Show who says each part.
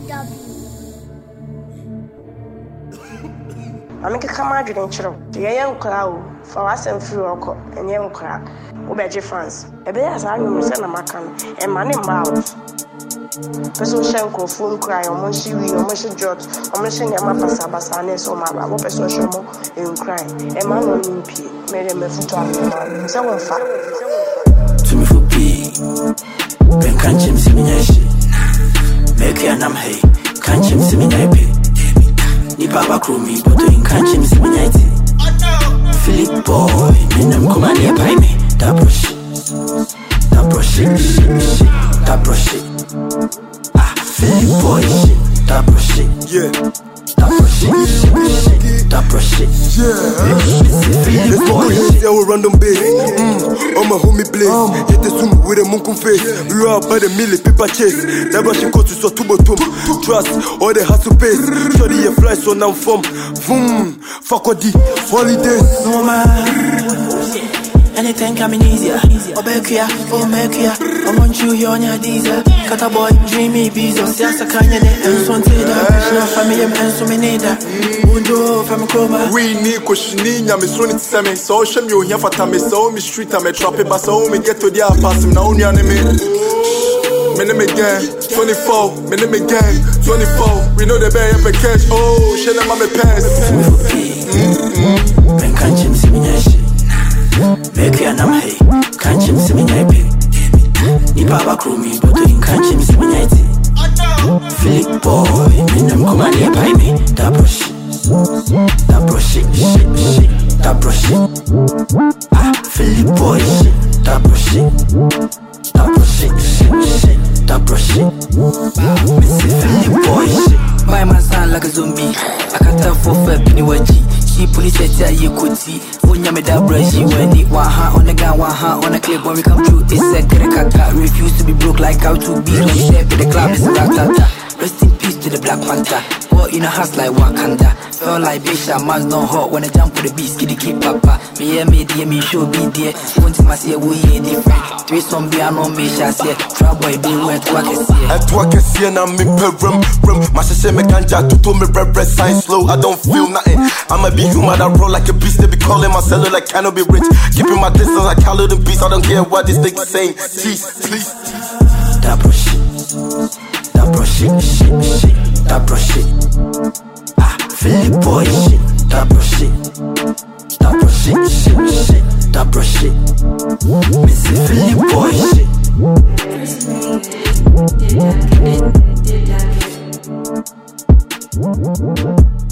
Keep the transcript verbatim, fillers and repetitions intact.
Speaker 1: I'm a command in Chiro. The young crowd for us and few or and young crowd. Obeji France. A bear as I know send a macan and money mouth. Person Shanko, phone cry, or Monshi, or Monshi George, or Monshi Yamapa Sabasanes, or my Rabo Person Shomo in crying. A man on Impi made him a photo of someone fat.
Speaker 2: To me for P. Ben can't Jim Siminashi. Make your name, hey, can't Jim Siminapi. Ni Baba Krumi, but doing can't Jim Siminati. Philip Boy, Minam Command by me. That brush, that brush, that brush. Ah, Philip Boy, that brush,
Speaker 3: yeah.
Speaker 2: That brush, that brush, yeah.
Speaker 3: Let's go easy our random base. Mm, on my homie blaze. Hit the zoom with a monkey face. We are by the milli paper chase. That brushing coat to so to bottom. Trust all the hustle pace. Study your fly so now from. Boom, fuck all the holidays.
Speaker 2: No man. Anything coming easier. Obekia, oh Mekia. I want you here on your diesel. Kata boy, dreamy bezos. Siasa kanya ne enso ntida. Krishna family enso meneda. Undo from Chroma.
Speaker 3: We need kushini nyame so ni tseme. So shem yo here fata me so me street am trap ba so me get to the pass me na unya ne me. Me name again, twenty-four, me name again, twenty-four. We know the bear up a cash. Oh, shit I'm a pass.
Speaker 2: Mm-hmm. Ben can't Jim Siminashi. Make your name, hey, can't Jim Siminapi. Ni Baba Krumi, but doing can't Jim Siminati. Philip Boy, Minam Command by me. That brush, that brush, shit, shit, that brush. Ah, Philip Boy, that brush, that brush, shit, that brush. Missy Philip Boy, my man sound like a zombie. I can't tell for fair penny waji. She police at you could see. When you made that brush, you went it one hand on the gun, one hand on the clip. When we come through, it's a crack. Refuse to be broke like how to be. When you step in the club, it's a rat. Rest in peace to the Black Panther. War in a house like Wakanda. Felt like Bisha, man's not hot. When I jump for the beast, kitty keep papa. Me and me, dear, me should be there. Once my say, we ain't different. Three some be no me, shall say. Trap boy, be went to work and see.
Speaker 3: At work and see, and I'm in per rum, rum. My sister, me can't jack to me, red, red, sign slow. I don't feel nothing. I'ma be human, I roll like a beast. They be calling my cellar like cannot be rich. Keeping my distance like Khaled and Beast. I don't care what this nigga saying. Please, please.
Speaker 2: That brush, that brush, shit, that brush. Ah, Philip Boy, shit, that brush, that brush, shit, that brush. Missy Philip Boy, shit.